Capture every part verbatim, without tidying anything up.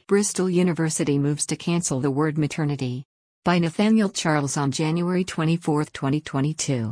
Bristol University moves to cancel the word maternity. By Nathaniel Charles on January twenty-fourth, twenty twenty-two.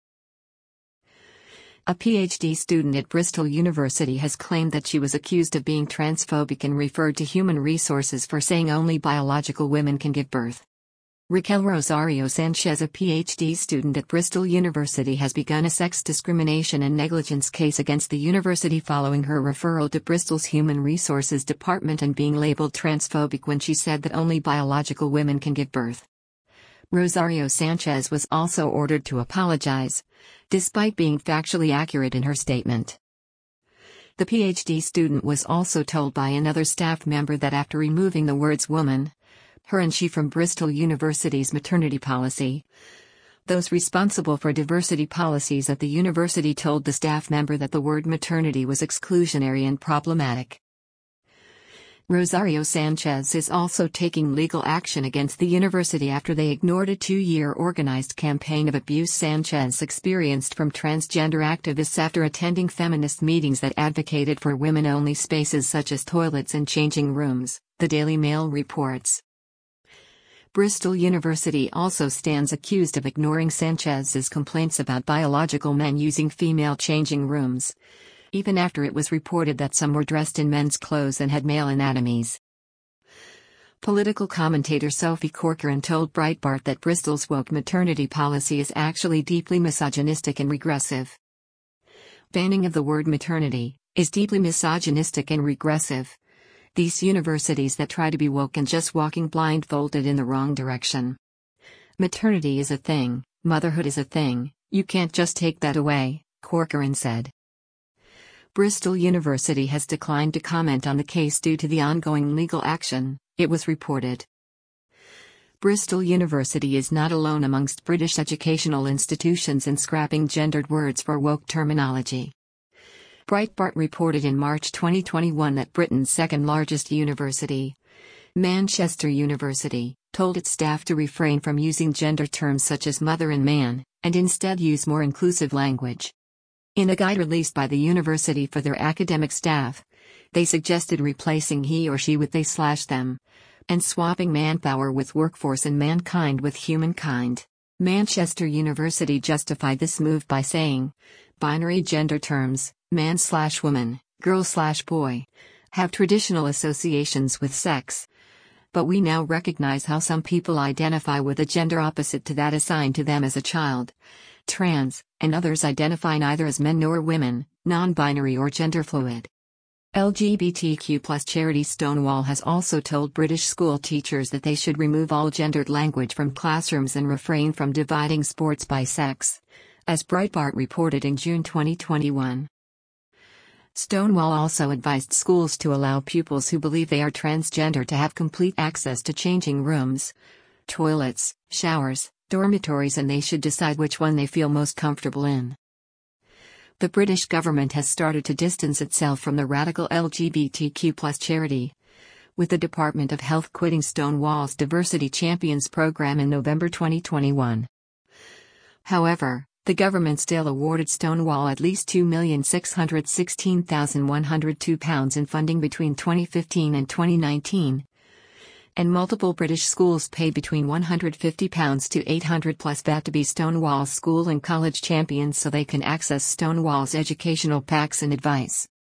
A PhD student at Bristol University has claimed that she was accused of being transphobic and referred to Human Resources for saying only biological women can give birth. Raquel Rosario Sanchez, a PhD student at Bristol University, has begun a sex discrimination and negligence case against the university following her referral to Bristol's Human Resources Department and being labeled transphobic when she said that only biological women can give birth. Rosario Sanchez was also ordered to apologize, despite being factually accurate in her statement. The PhD student was also told by another staff member that after removing the words woman, her and she from Bristol University's maternity policy, those responsible for diversity policies at the university told the staff member that the word maternity was exclusionary and problematic. Rosario Sanchez is also taking legal action against the university after they ignored a two-year organized campaign of abuse Sanchez experienced from transgender activists after attending feminist meetings that advocated for women-only spaces such as toilets and changing rooms, the Daily Mail reports. Bristol University also stands accused of ignoring Sanchez's complaints about biological men using female changing rooms, even after it was reported that some were dressed in men's clothes and had male anatomies. Political commentator Sophie Corcoran told Breitbart that Bristol's woke maternity policy is actually deeply misogynistic and regressive. Banning of the word maternity is deeply misogynistic and regressive. These universities that try to be woke and just walking blindfolded in the wrong direction. Maternity is a thing, motherhood is a thing, you can't just take that away, Corcoran said. Bristol University has declined to comment on the case due to the ongoing legal action, it was reported. Bristol University is not alone amongst British educational institutions in scrapping gendered words for woke terminology. Breitbart reported in March twenty twenty-one that Britain's second-largest university, Manchester University, told its staff to refrain from using gender terms such as mother and man, and instead use more inclusive language. In a guide released by the university for their academic staff, they suggested replacing he or she with they slash them, and swapping manpower with workforce and mankind with humankind. Manchester University justified this move by saying, binary gender terms, man slash woman, girl slash boy, have traditional associations with sex. But we now recognize how some people identify with a gender opposite to that assigned to them as a child, trans, and others identify neither as men nor women, non-binary or gender fluid. L G B T Q plus charity Stonewall has also told British school teachers that they should remove all gendered language from classrooms and refrain from dividing sports by sex, as Breitbart reported in June twenty twenty-one. Stonewall also advised schools to allow pupils who believe they are transgender to have complete access to changing rooms, toilets, showers, dormitories, and they should decide which one they feel most comfortable in. The British government has started to distance itself from the radical L G B T Q plus charity, with the Department of Health quitting Stonewall's Diversity Champions program in November twenty twenty-one. However, the government still awarded Stonewall at least two million six hundred sixteen thousand one hundred two pounds in funding between twenty fifteen and twenty nineteen, and multiple British schools paid between one hundred fifty pounds to eight hundred plus V A T to be Stonewall's school and college champions so they can access Stonewall's educational packs and advice.